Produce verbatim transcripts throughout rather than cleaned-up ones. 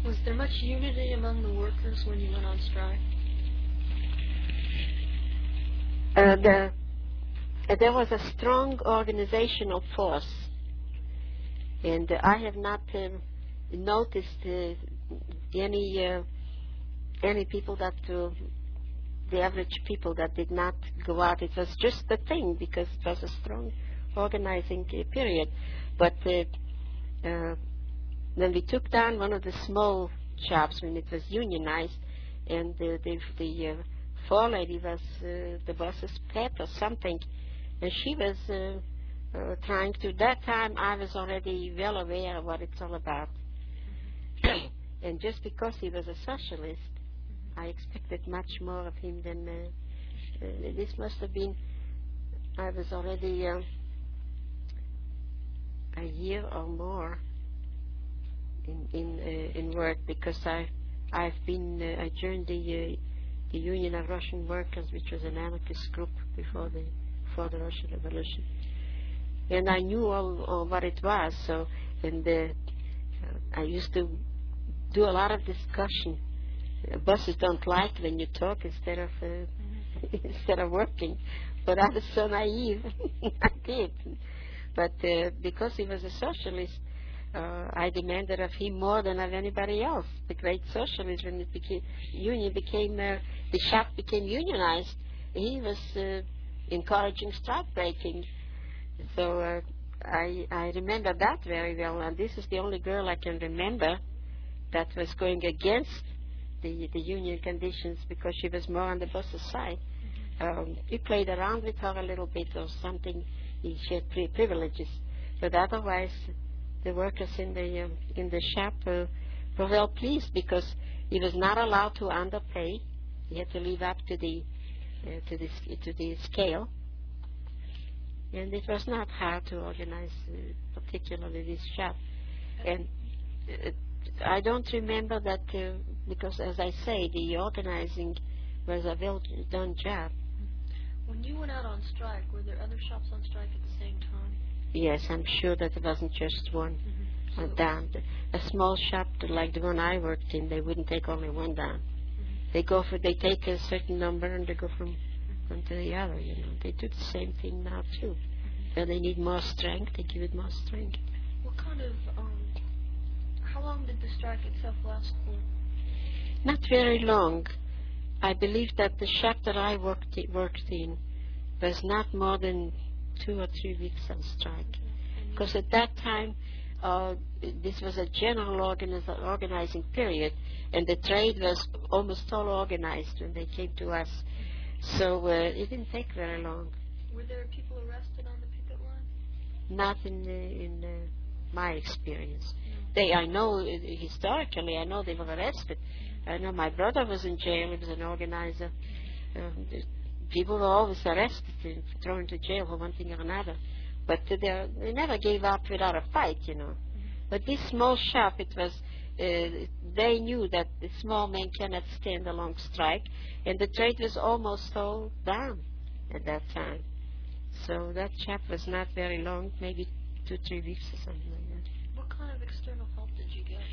Was there much unity among the workers when you went on strike? Uh, the, uh, there was a strong organizational force, and uh, I have not uh, noticed uh, any uh, any people that uh, the average people that did not go out. It was just the thing because it was a strong organizing uh, period. But uh, uh, when we took down one of the small shops when it was unionized, and uh, the the uh, forelady was uh, the boss's pet or something, and she was uh, uh, trying to. That time I was already well aware of what it's all about, and just because he was a socialist, I expected much more of him than uh, uh, this must have been. I was already uh, a year or more in in uh, in work because I I've been uh, I joined the uh, the Union of Russian Workers, which was an anarchist group before the before the Russian Revolution, and I knew all, all what it was. So and uh, I used to do a lot of discussion. Uh, bosses don't like when you talk instead of uh, mm-hmm. instead of working, but I was so naive. I did, but uh, because he was a socialist, uh, I demanded of him more than of anybody else. The great socialist, when it became union became uh, the shop became unionized, he was uh, encouraging strike breaking. So uh, I I remember that very well, and this is the only girl I can remember that was going against the the union conditions because she was more on the boss's side. Um, he played around with her a little bit or something. He had pri- privileges, but otherwise, the workers in the um, in the shop uh, were well pleased because he was not allowed to underpay. He had to live up to the uh, to the to the scale, and it was not hard to organize, uh, particularly this shop. And uh, I don't remember that uh, because, as I say, the organizing was a well done job. When you went out on strike, were there other shops on strike at the same time? Yes, I'm sure that it wasn't just one mm-hmm. uh, down. A small shop like the one I worked in, they wouldn't take only one down. Mm-hmm. They go for they take a certain number and they go from mm-hmm. one to the other. You know, they do the same thing now too. Mm-hmm. When they need more strength, they give it more strength. What kind of um, how long did the strike itself last for? Not very long. I believe that the shop that I worked i- worked in was not more than two or three weeks on strike. Because at that time, uh, this was a general organiz- organizing period, and the trade was almost all organized when they came to us. So uh, it didn't take very long. Were there people arrested on the picket line? Not in uh, in uh, my experience. They, I know uh, historically, I know they were arrested. I know my brother was in jail. He was an organizer. Um, people were always arrested and thrown into jail for one thing or another. But uh, they, they never gave up without a fight, you know. Mm-hmm. But this small shop, it was, uh, they knew that the small men cannot stand a long strike, and the trade was almost all down at that time. So that shop was not very long, maybe two, three weeks or something like that. What kind of external help did you get?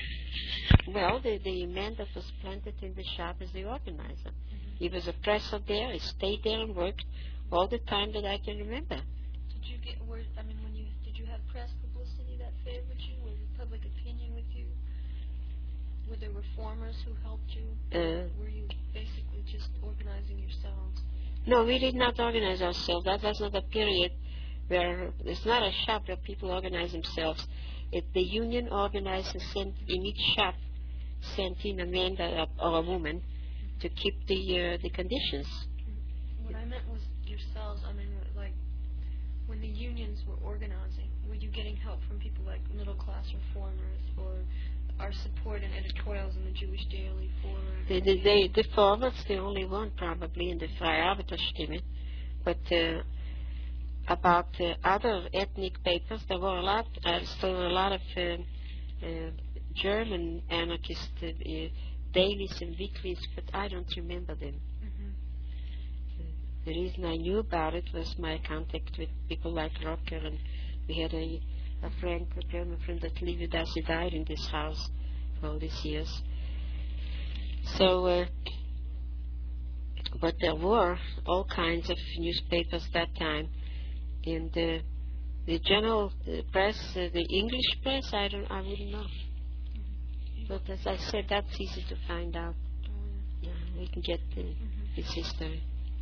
Well, the, the man that was planted in the shop is the organizer. Mm-hmm. He was a presser there. He stayed there and worked all the time that I can remember. Did you get word? I mean, when you did you have press publicity that favored you? Was the public opinion with you? Were there reformers who helped you? Uh, were you basically just organizing yourselves? No, we did not organize ourselves. That was not a period where it's not a shop where people organize themselves. It, the union organized and sent in each shop, sent in a man that, or a woman to keep the uh, the conditions. What I meant was yourselves. I mean, like when the unions were organizing, were you getting help from people like middle class reformers or our support and editorials in the Jewish Daily Forward? The the, the, the Forward's the only one probably in the Freie Arbeiterstimme, but. Uh, About uh, other ethnic papers, there were a lot, uh, still a lot of uh, uh, German anarchist uh, uh, dailies and weeklies, but I don't remember them. Mm-hmm. Uh, the reason I knew about it was my contact with people like Rocker, and we had a, a friend, a German friend that lived with us. He died in this house for all these years. So, uh, but there were all kinds of newspapers that time, and uh, the general uh, press, uh, the English press, I don't, I wouldn't know. But as I said, that's easy to find out. Yeah, we can get the, Mm-hmm. its history.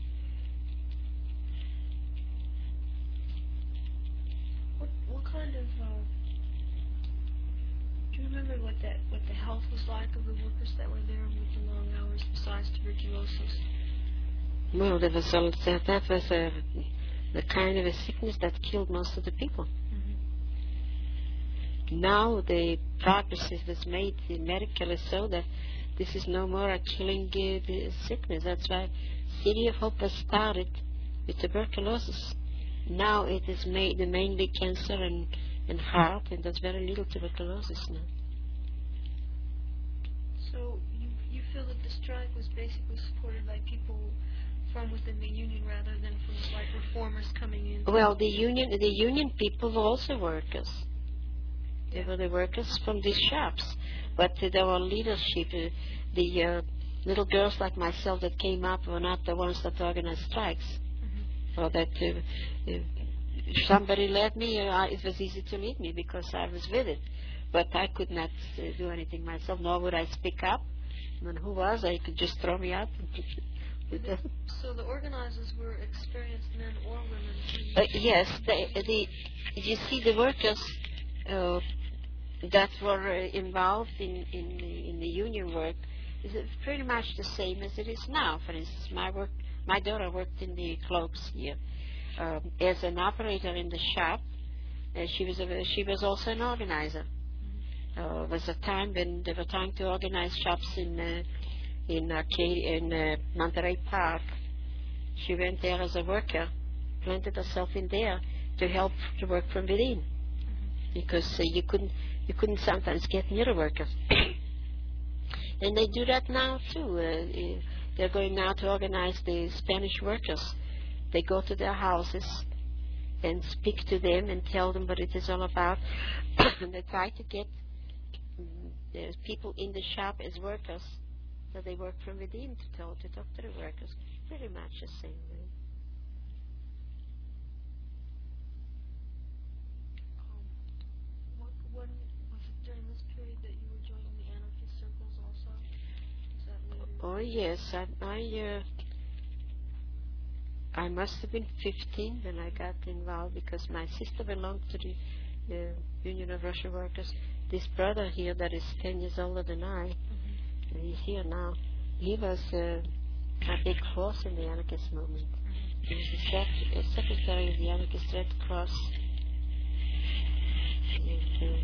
What what kind of uh, do you remember what that what the health was like of the workers that were there with the long hours besides tuberculosis? Well, there was all, that, that was uh, the kind of a sickness that killed most of the people. Mm-hmm. Now the progress was made medically so that this is no more a killing uh, the sickness. That's why City of Hope was started with tuberculosis. Now it is made mainly cancer and, and heart, and there's very little tuberculosis now. So you you feel that the strike was basically supported by people from within the union rather than from like reformers coming in? Well, the union the union people were also workers. They Yeah. were the workers from these shops, but uh, there were leadership. Uh, the uh, little girls like myself that came up were not the ones that organized strikes, Mm-hmm. or that uh, uh, if somebody led me. Uh, I- it was easy to lead me because I was with it, but I could not uh, do anything myself, nor would I speak up. And who was I? Could just throw me out. With the- So the organizers were experienced men or women? Uh, yes, the, the you see the workers uh, that were uh, involved in in the, in the union work is pretty much the same as it is now. For instance, my work, my daughter worked in the clubs here um, as an operator in the shop. Uh, she was a, she was also an organizer. Uh, there was a time when they were trying to organize shops in uh, in Arcadia, in uh, Monterey Park. She went there as a worker, planted herself in there to help to work from within, because uh, you couldn't you couldn't sometimes get near the workers. And they do that now too. Uh, they're going now to organize the Spanish workers. They go to their houses and speak to them and tell them what it is all about. And they try to get mm, the people in the shop as workers, so they work from within to talk to talk to the workers. Pretty much the same way. Um, what, when was it during this period that you were joining the anarchist circles also? Was that later? Oh yes, I I, uh, I must have been fifteen when I got involved, because my sister belonged to the, the Union of Russian Workers. This brother here that is ten years older than I, Mm-hmm. he's here now. He was uh, a big force in the anarchist movement. He was the sec- uh, secretary of the Anarchist Red Cross. And,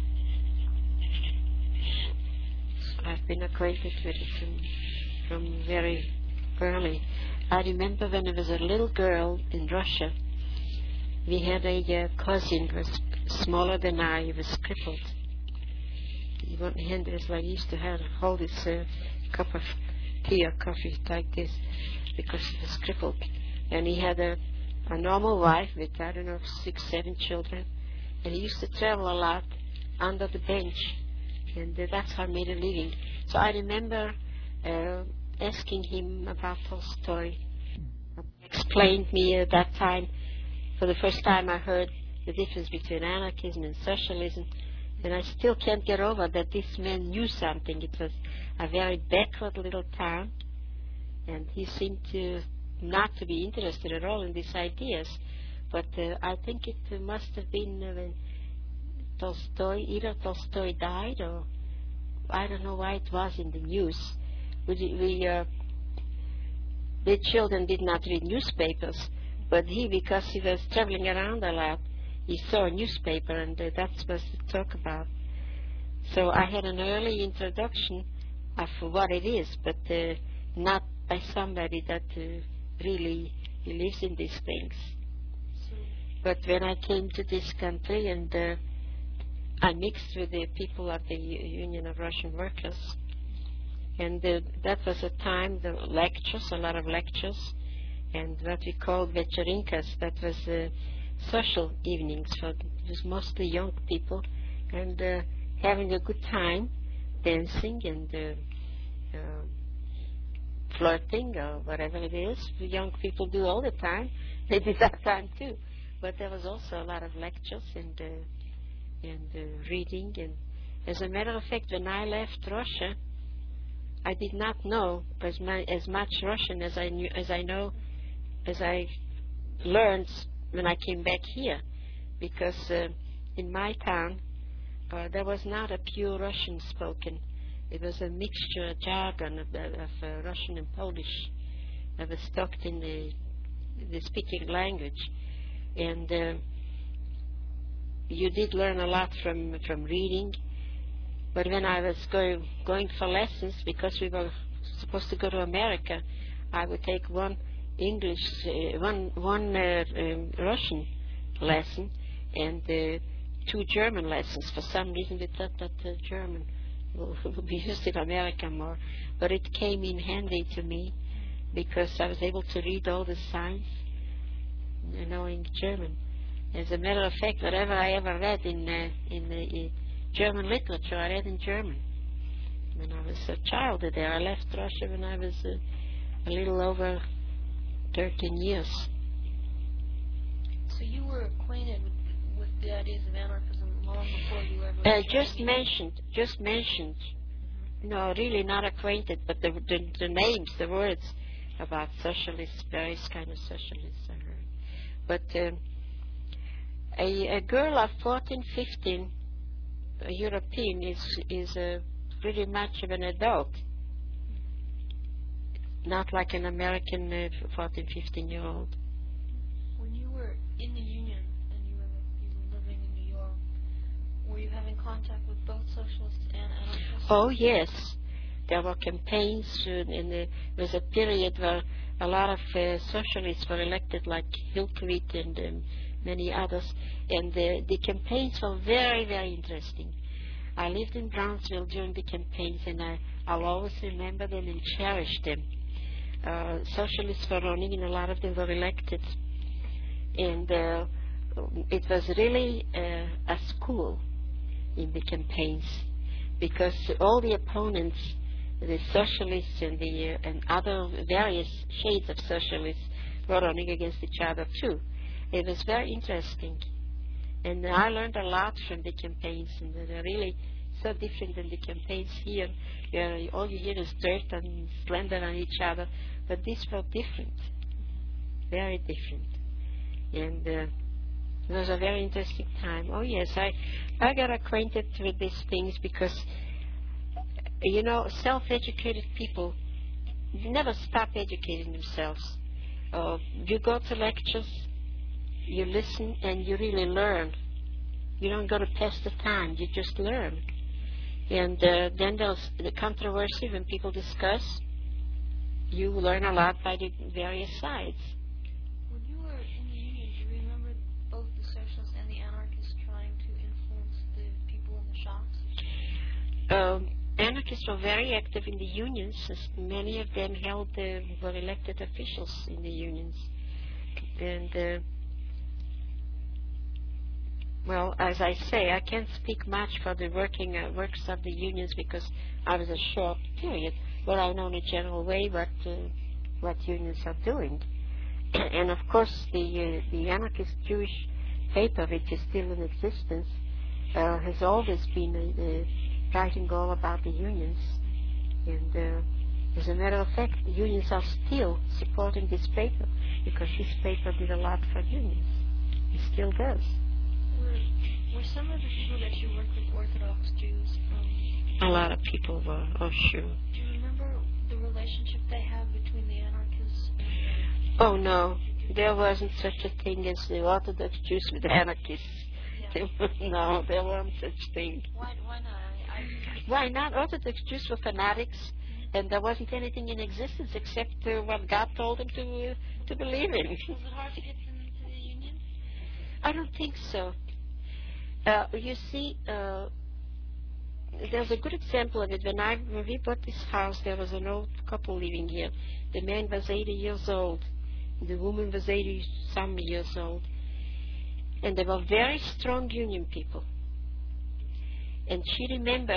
uh, I've been acquainted with it from, from very early. I remember when I was a little girl in Russia, we had a uh, cousin who was smaller than I. He was crippled. He one hand was like he used to have hold his uh, cup of tea or coffee like this because he was crippled. And he had a, a normal wife with, I don't know, six, seven children. And he used to travel a lot under the bench. And uh, that's how he made a living. So I remember uh, asking him about Tolstoy. He explained me at that time, for the first time I heard the difference between anarchism and socialism. And I still can't get over that this man knew something. It was a very backward little town, and he seemed to not to be interested at all in these ideas. But uh, I think it uh, must have been uh, when Tolstoy, either Tolstoy died, or I don't know why it was in the news. We, we uh, the children did not read newspapers, but he, because he was traveling around a lot, he saw a newspaper, and uh, that's what to talk about. So I had an early introduction of what it is, but uh, not by somebody that uh, really believes in these things. So, But when I came to this country and uh, I mixed with the people of the U- Union of Russian Workers, and uh, that was a time, the lectures, a lot of lectures, and what we called večerinkas, that was uh, social evenings for it was mostly young people, and uh, having a good time dancing and uh, uh, flirting or whatever it is. The young people do all the time. They did that time too. But there was also a lot of lectures and uh, and uh, reading. And as a matter of fact, when I left Russia, I did not know as, my, as much Russian as I knew, as I know, as I learned when I came back here, because uh, in my town uh, there was not a pure Russian spoken. It was a mixture, a jargon of, of uh, Russian and Polish that was stuck in the, the speaking language. And uh, you did learn a lot from from reading. But when I was go, going for lessons, because we were supposed to go to America, I would take one English, uh, one one uh, um, Russian lesson and uh, two German lessons. For some reason, we thought that uh, German will, will be used in America more. But it came in handy to me because I was able to read all the signs, you know, in German. As a matter of fact, whatever I ever read in uh, in the uh, German literature, I read in German. When I was a child there, I left Russia when I was uh, a little over thirteen years. So you were acquainted with, with the ideas of anarchism long before you ever... Uh, just mentioned, just mentioned. Mm-hmm. No, really not acquainted, but the, the, the names, the words about socialists, various kind of socialists I heard. But uh, a, a girl of fourteen, fifteen, a European, is is uh, pretty much of an adult, not like an American uh, fourteen, fifteen year old. When you were in the Union and you were you were living in New York, were you having contact with both socialists and anarchists? Oh yes, there were campaigns, uh, and there was a period where a lot of uh, socialists were elected, like Hillquit and um, many others, and the, the campaigns were very, very interesting. I lived in Brownsville during the campaigns, and I, I'll always remember them and cherish them. Uh, socialists were running, and a lot of them were elected. And uh, it was really uh, a school in the campaigns, because all the opponents, the socialists and the uh, and other various shades of socialists, were running against each other too. It was very interesting, and I learned a lot from the campaigns, and they're really so different than the campaigns here, where all you hear is dirt and slander on each other. But these were different, very different, and uh, it was a very interesting time. Oh yes, I I got acquainted with these things because, you know, self-educated people never stop educating themselves. Uh, you go to lectures, you listen, and you really learn. You don't go to pass the time, you just learn. And uh, then there's the controversy when people discuss. You learn a lot by the various sides. When you were in the Union, do you remember both the socialists and the anarchists trying to influence the people in the shops? Um, anarchists were very active in the unions, as many of them held uh, were elected officials in the unions. And uh, well, as I say, I can't speak much for the working uh, works of the unions because I was a short period, but I know in a general way what uh, what unions are doing. And of course, the uh, the anarchist Jewish paper, which is still in existence, uh, has always been uh, uh, writing all about the unions. And uh, as a matter of fact, the unions are still supporting this paper because this paper did a lot for unions. It still does. Were, were some of the people that you worked with Orthodox Jews? Um, a lot of people were, oh sure. Do you remember the relationship they had between the anarchists and the... Oh no, there wasn't such a thing as the Orthodox Jews with anarchists. Yeah. No, there wasn't such thing. Why, why not? I, I... Why not? Orthodox Jews were fanatics, and there wasn't anything in existence except uh, what God told them to uh, to believe in. Was it hard to get them into the Union? I don't think so. Uh, you see, uh, there's a good example of it. When I when we bought this house, there was an old couple living here. The man was eighty years old. The woman was eighty some years old. And they were very strong union people. And she remembered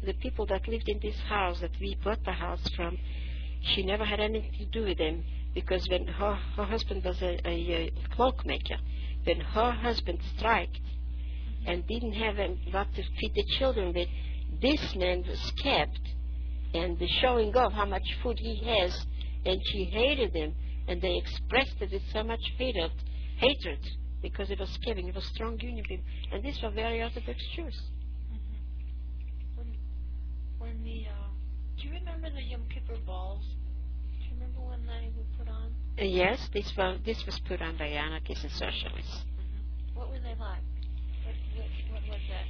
the people that lived in this house that we bought the house from, she never had anything to do with them, because when her, her husband was a, a, a cloak maker, when her husband striked and didn't have a, what to feed the children with, this man was kept and the showing off how much food he has, and she hated him, and they expressed it with so much hatred, hatred because it was Kevin, it was strong union people, and these were very Orthodox Jews. Mm-hmm. When, when the, uh, do you remember the Yom Kippur balls? Do you remember when they were put on? Uh, yes, this was, this was put on by anarchists and socialists. Mm-hmm. What were they like? What, what, what was that?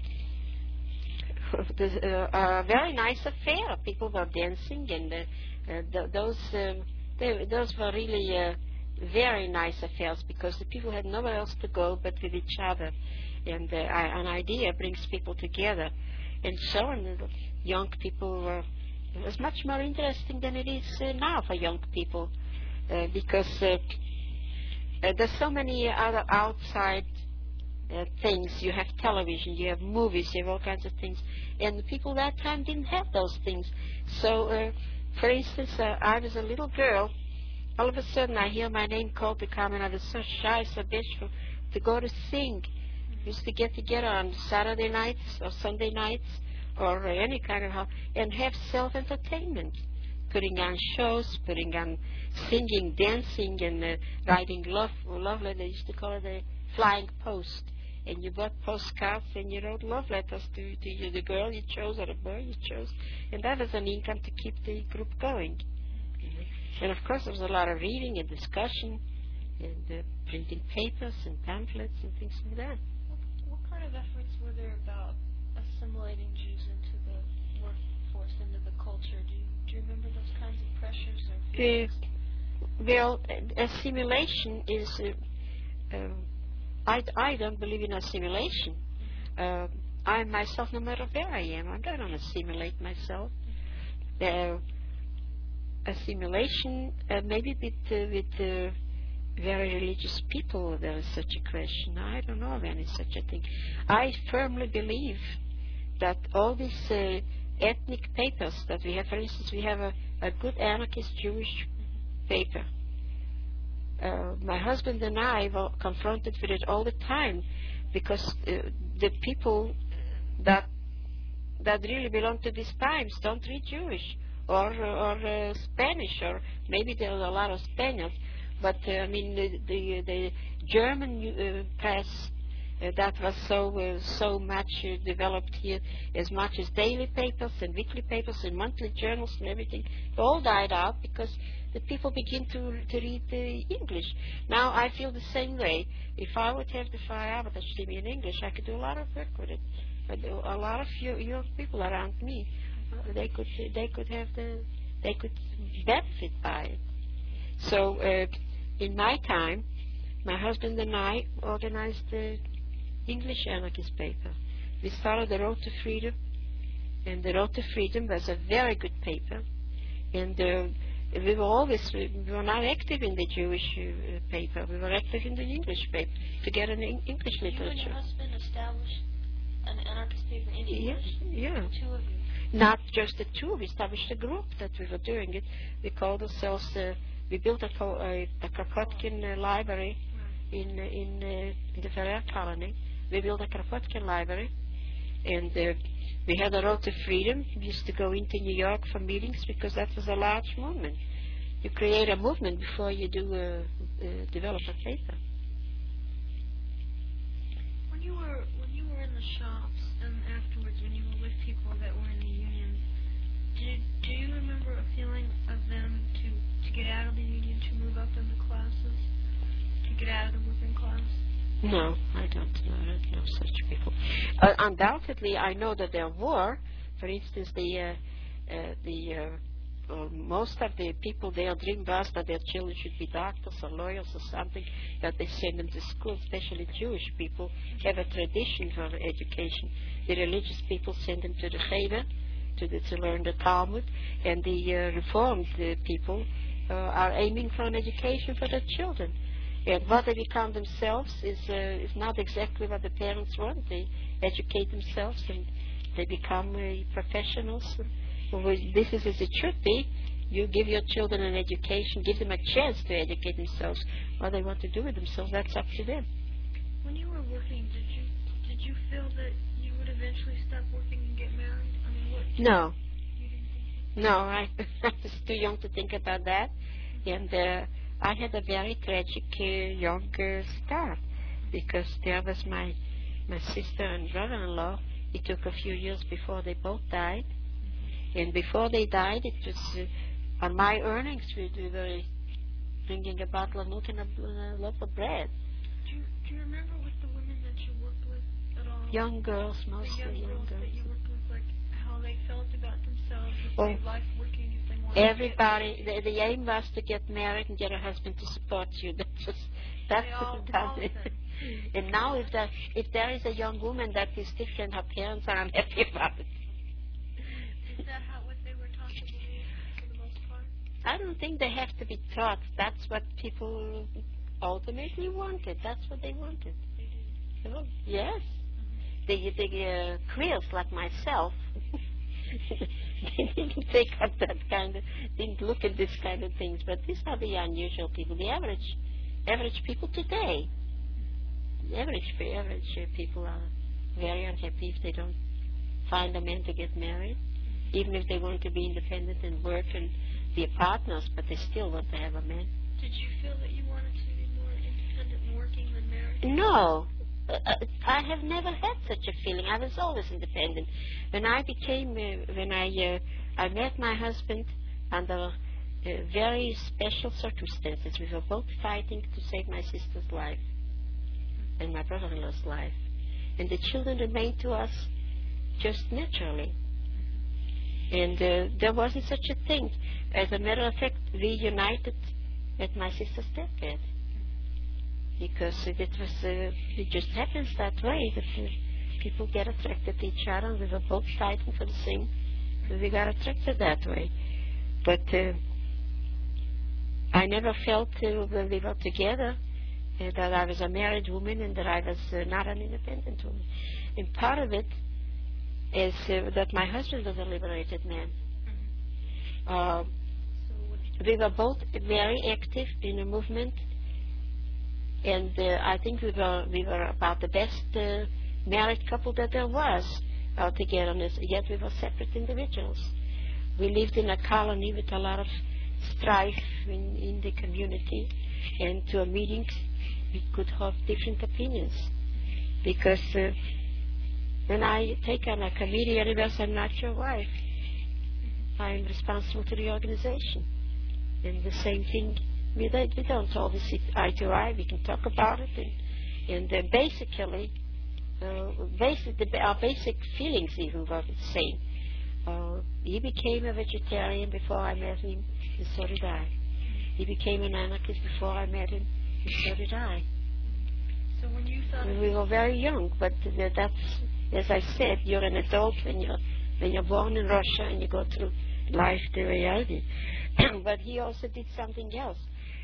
The, uh, a very nice affair. People were dancing, and uh, uh, th- those um, they, those were really uh, very nice affairs, because the people had nowhere else to go but with each other, and uh, I, an idea brings people together, and so on. Uh, young people were it was much more interesting than it is uh, now for young people, uh, because uh, uh, there's so many other outside Uh, things. You have television, you have movies, you have all kinds of things, and the people that time didn't have those things. So, uh, for instance, uh, I was a little girl. All of a sudden, I hear my name called to come, and I was so shy, so bashful to go to sing. We used to get together on Saturday nights or Sunday nights or uh, any kind of and have self-entertainment, putting on shows, putting on singing, dancing, and uh, writing love, love letters. They used to call it a flying post. And you bought postcards and you wrote love letters to, to you, the girl you chose or the boy you chose. And that was an income to keep the group going. Mm-hmm. And of course there was a lot of reading and discussion and uh, printing papers and pamphlets and things like that. What, what kind of efforts were there about assimilating Jews into the workforce, into the culture? Do you, do you remember those kinds of pressures? Or uh, well, uh, assimilation is... Uh, uh, I, I don't believe in assimilation. Uh, I myself, no matter where I am, I don't assimilate myself. Uh, assimilation, uh, maybe with, uh, with uh, very religious people, there is such a question. I don't know of any such a thing. I firmly believe that all these uh, ethnic papers that we have, for instance, we have a, a good anarchist Jewish paper. Uh, my husband and I were confronted with it all the time, because uh, the people that that really belong to these times don't read Jewish or or uh, Spanish, or maybe there are a lot of Spaniards, but uh, I mean the the, the German uh, press uh, that was so uh, so much uh, developed here, as much as daily papers and weekly papers and monthly journals and everything, all died out because the people begin to to read the English. Now I feel the same way. If I would have the Feierabend Stimme in English, I could do a lot of work with it. But a lot of you, young people around me, they could they could have the they could benefit by it. So uh, in my time, my husband and I organized the English anarchist paper. We started the Road to Freedom, and the Road to Freedom was a very good paper, and. Uh, We were always, we were not active in the Jewish uh, paper. We were active in the English paper to get an en- English literature. You and your husband established an anarchist paper in English? Yeah, yeah. The two of you? Not just the two. We established a group that we were doing it. We called ourselves, uh, we built a, co- a, a Kropotkin uh, library right. in, uh, in, uh, in the Ferrer colony. We built a Kropotkin library, and uh, we had a Road to Freedom. We used to go into New York for meetings because that was a large movement. You create a movement before you do uh, uh, develop a paper. When you were when you were in the shops and afterwards, when you were with people that were in the union, did do you remember a feeling of them to to get out of the union, to move up in the classes, to get out of the working class? No, I don't know. I don't know such people. Uh, undoubtedly, I know that there were, for instance, the uh, uh, the uh, uh, most of the people, their dream was that their children should be doctors or lawyers or something, that they send them to school. Especially Jewish people have a tradition for education. The religious people send them to the Cheder to, the, to learn the Talmud, and the uh, Reformed uh, people uh, are aiming for an education for their children. And what they become themselves is uh, is not exactly what the parents want. They educate themselves and They become uh, professionals. Well, this is as it should be. You give your children an education, give them a chance to educate themselves. What they want to do with themselves, that's up to them. When you were working, did you did you feel that you would eventually stop working and get married? I mean, what? No. You didn't think so? No, I, I was too young to think about that. And uh, I had a very tragic uh, young uh, start because there was my, my sister and brother-in-law. It took a few years before they both died. And before they died, it was uh, on my earnings, we, we were bringing a bottle of milk and a, a loaf of bread. Do you, do you remember with the women that you worked with at all? Young girls, The mostly young young girls girls. that you worked with, like how they felt about themselves, if Oh. they liked working, if they wanted Everybody, the, the aim was to get married and get a husband to support you. That was, that's They all- that all of is. them. And now, if there, if there is a young woman that is different, her parents are unhappy about it. Is that how what they were taught to believe for the most part? I don't think they have to be taught. That's what people ultimately wanted. That's what they wanted. They did. Oh, yes. The, the uh, queers like myself, they didn't take up that kind of, didn't look at this kind of things. But these are the unusual people, the average, average people today. The average, average uh, people are very unhappy if they don't find a man to get married, even if they want to be independent and work and be partners, but they still want to have a man. Did you feel that you wanted to be more independent and working than married? No. Uh, uh, I have never had such a feeling. I was always independent. When I became, uh, when I, uh, I met my husband under uh, very special circumstances. We were both fighting to save my sister's life and my brother-in-law's life. And the children remained to us just naturally. And uh, there wasn't such a thing. As a matter of fact, we united at my sister's deathbed. Because it was, uh, it just happens that way, that uh, people get attracted to each other, and we were both fighting for the same, we got attracted that way. But uh, I never felt uh, when we were together uh, that I was a married woman and that I was uh, not an independent woman. And part of it is uh, that my husband was a liberated man. Uh, we were both very active in a movement. And uh, I think we were we were about the best uh, married couple that there was out together, yet we were separate individuals. We lived in a colony with a lot of strife in, in the community, and to a meeting we could have different opinions. Because uh, when I take on a committee, otherwise I'm not your wife. I'm responsible to the organization. And the same thing. We, we don't always sit eye to eye. We can talk about it, and, and uh, basically, uh, basic, the, our basic feelings even were the same. Uh, he became a vegetarian before I met him, and so did I. He became an anarchist before I met him, and so did I. So when you thought And we were very young, but uh, that's, as I said, you're an adult when you're when you're born in Russia and you go through life the way I did. But he also did something else.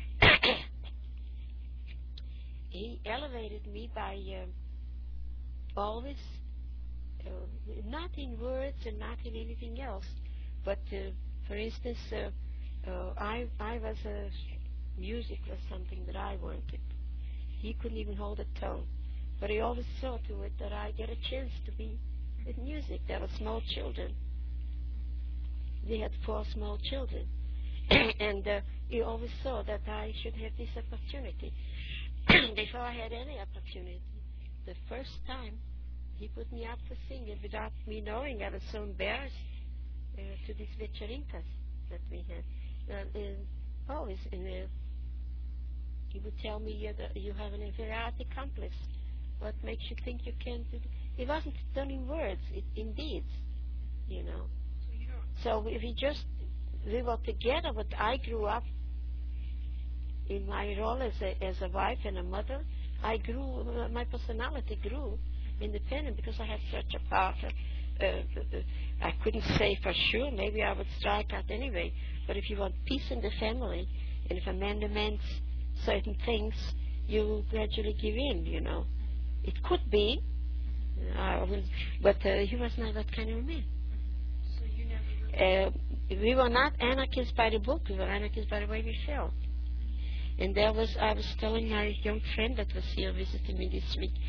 He elevated me by uh, always, uh, not in words and not in anything else, but uh, for instance, uh, uh, I I was a music was something that I wanted. He couldn't even hold a tone, but he always saw to it that I get a chance to be with music. There were small children. They had four small children. And uh, he always saw that I should have this opportunity. Before I had any opportunity, the first time he put me up for singing without me knowing. I was so embarrassed uh, to these vecharinkas that we had. Uh, and always, in, uh, he would tell me, uh, that you have an inferiority complex. What makes you think you can't do it? It wasn't done in words, it, in deeds, you know. So if we just we were together, but I grew up in my role as a as a wife and a mother. I grew, uh, my personality grew independent because I had such a partner. Uh, uh, I couldn't say for sure. Maybe I would strike out anyway. But if you want peace in the family, and if a man demands certain things, you gradually give in. You know, it could be I wouldn't, but uh, he was not that kind of a man. So you never really... Uh, we were not anarchists by the book. We were anarchists by the way we felt. And there was, I was telling my young friend that was here visiting me this week,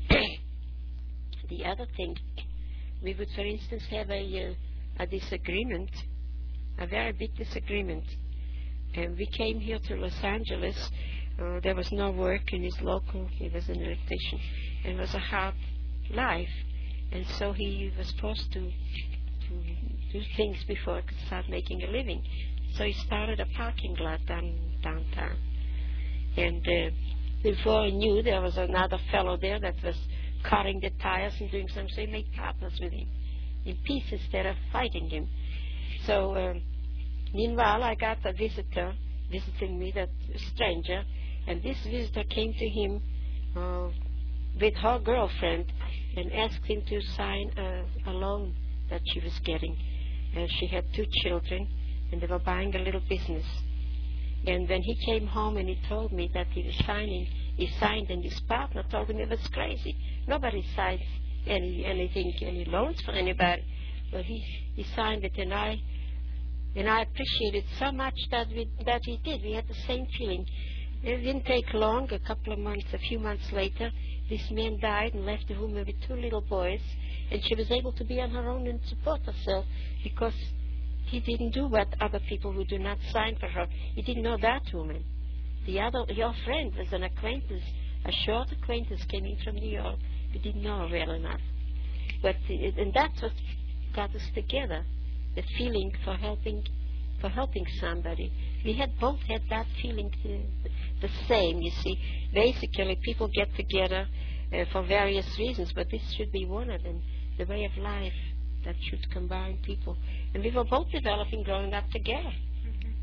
the other thing, we would, for instance, have a, uh, a disagreement, a very big disagreement. And we came here to Los Angeles. Uh, there was no work in his local. He was an electrician. And it was a hard life. And so he was forced to, to do things before he could start making a living. So he started a parking lot down, downtown. And uh, before he knew, there was another fellow there that was cutting the tires and doing something. So he made partners with him in peace instead of fighting him. So uh, meanwhile, I got a visitor visiting me, that stranger, and this visitor came to him uh, with her girlfriend and asked him to sign a, a loan that she was getting. And she had two children, and they were buying a little business. And when he came home and he told me that he was signing, he signed, and his partner told him it was crazy. Nobody signs any anything, any loans for anybody. But he he signed it, and I and I appreciated so much that we that he did. We had the same feeling. It didn't take long. A couple of months, a few months later, this man died and left the woman with two little boys, and she was able to be on her own and support herself because he didn't do what other people who do not sign for her. He didn't know that woman. The other, your friend, was an acquaintance, a short acquaintance, came in from New York. We didn't know her well enough. But it, and that's what got us together, the feeling for helping, for helping somebody. We had both had that feeling to, the same. You see, basically people get together uh, for various reasons, but this should be one of them, the way of life that should combine people. And we were both developing growing up together. Mm-hmm.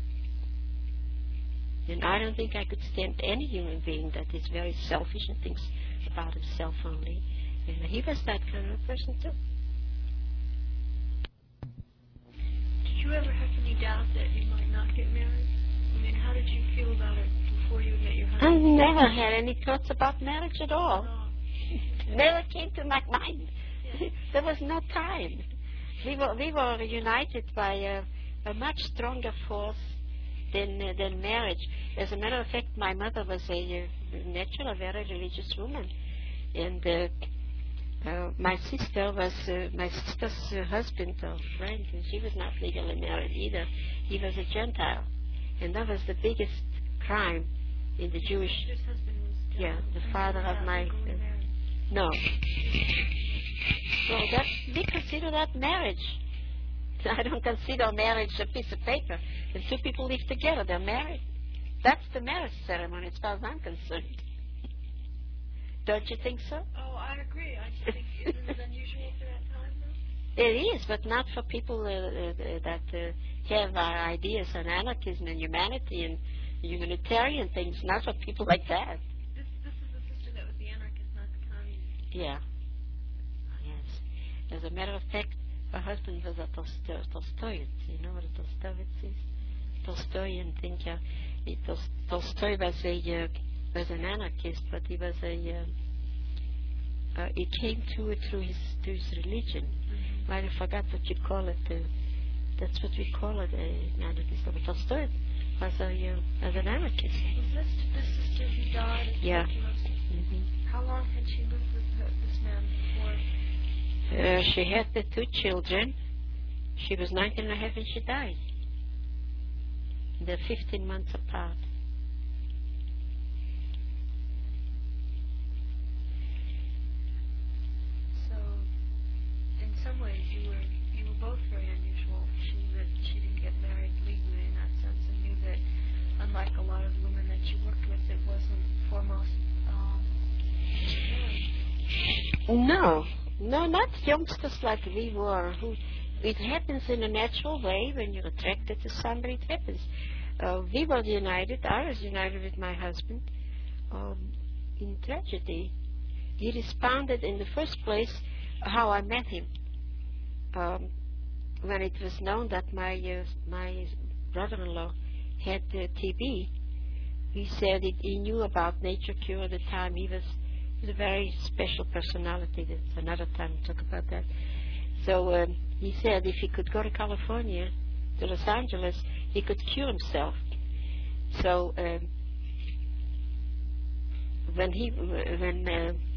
And I don't think I could stand any human being that is very selfish and thinks about himself only. And he was that kind of person too. Did you ever have any doubt that you might not get married? I mean, how did you feel about it before you met your I husband? never had any thoughts about marriage at all. No. Never came to my mind. Yeah. There was no time. We were we were united by a, a much stronger force than uh, than marriage. As a matter of fact, my mother was a uh, natural, very religious woman, and uh, uh, my sister was uh, my sister's uh, husband or friend, and she was not legally married either. He was a Gentile, and that was the biggest crime in the Jewish. Your husband was Yeah, the father of my. Uh, no. So that, we consider that marriage. I don't consider marriage a piece of paper. When two people live together, they're married. That's the marriage ceremony as far as I'm concerned. Don't you think so? Oh, I agree. I just think isn't it unusual for that time, though? It is, but not for people uh, uh, that uh, have our ideas on anarchism and humanity and humanitarian things, not for people like that. This, this is the sister that was the anarchist, not the communist. Yeah. Yes. As a matter of fact, her husband was a Tolstoy, Tolstoyan. You know what a Tolstoyist is? Tolstoyan thinker. He, Tol, Tolstoy was a uh, was an anarchist, but he was a uh, uh, he came to it through his through his religion. Mm-hmm. I forgot what you call it. Uh, that's what we call it, uh, an anarchist. But Tolstoy was a uh, as an anarchist. Was this this sister who died? At Yeah. Mm-hmm. How long had she lived with her, this man before? Uh, she had the two children. She was nineteen and a half when she died. They're fifteen months apart. So, in some ways, you were you were both very unusual. She that she didn't get married legally in that sense, and knew that, unlike a lot of women that you worked with, it wasn't foremost. Um, No, no, not youngsters like we were. Who, it happens in a natural way when you're attracted to somebody. It happens. Uh, we were united. I was united with my husband. Um, in tragedy, he responded in the first place how I met him. Um, when it was known that my uh, my brother-in-law had uh, T B, he said it, he knew about Nature Cure at the time. He was He's a very special personality. That's another time to talk about that. So um, he said if he could go to California, to Los Angeles, he could cure himself. So um, when he when uh,